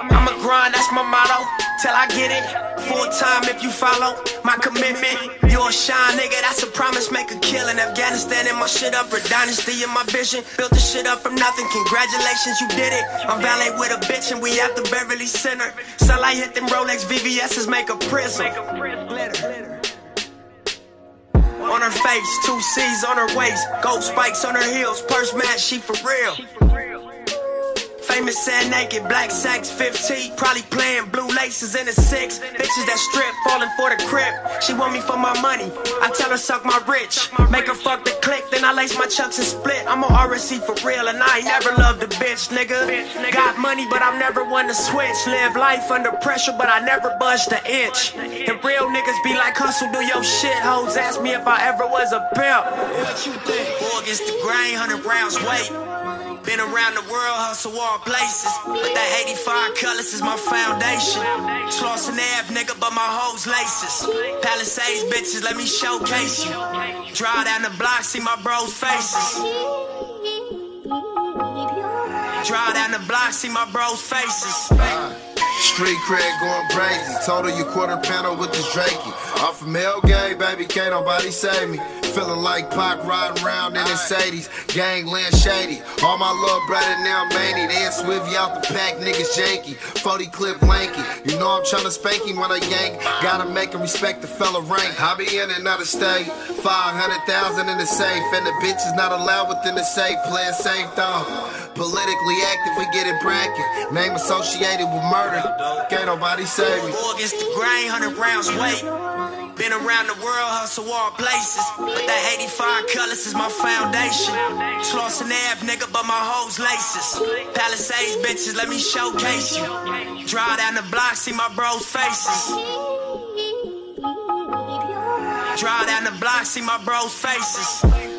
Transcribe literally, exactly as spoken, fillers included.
I'ma grind, that's my motto, till I get it. Full time if you follow my commitment. You a shine, nigga, that's a promise. Make a kill in Afghanistan and my shit up for dynasty in my vision. Built the shit up from nothing, congratulations, you did it. I'm valet with a bitch and we at the Beverly Center. Sunlight hit them Rolex V V S's, make a prism. On her face, two C's on her waist, gold spikes on her heels, purse match, she for real. Famous sad naked, black sacks, fifteen, probably playing blue laces in a six. Bitches that strip, falling for the crib. She want me for my money, I tell her suck my rich. Make her fuck the click, then I lace my chucks and split. I'm on R S C for real and I ain't never loved a bitch, nigga. Got money but I'm never one to switch. Live life under pressure but I never budged an inch. And real niggas be like hustle, do your shit. Hoes ask me if I ever was a pimp. What you think? Boy against the grain, one hundred rounds weight. Been around the world, hustle all places. But that eighty-five colors is my foundation. Slauson Ave, nigga, but my hoes laces. Palisades, bitches, let me showcase you. Drive down the block, see my bros' faces. Drive down the block, see my bros' faces. Street cred going crazy. Total you quarter panel with this Drakey. I'm from Hellgate, baby, can't nobody save me. Feeling like Pac riding around in his eighties. Gangland shady. All my little brother now manny. They ain't swivvy out the pack, niggas janky. forty clip lanky. You know I'm tryna spank him when I yank. Gotta make him respect the fella rank. I be in and out of state. five hundred thousand in the safe. And the bitch is not allowed within the safe. Play it safe though. Politically active, we get it bracket. Name associated with murder. Can't nobody save me. War against the grain, one hundred rounds weight. Been around the world, hustle all places. But that eighty-five colors is my foundation. Slauson Ave, nigga, but my hoes laces. Palisades, bitches, let me showcase you. Drive down the block, see my bros' faces. Drive down the block, see my bros' faces.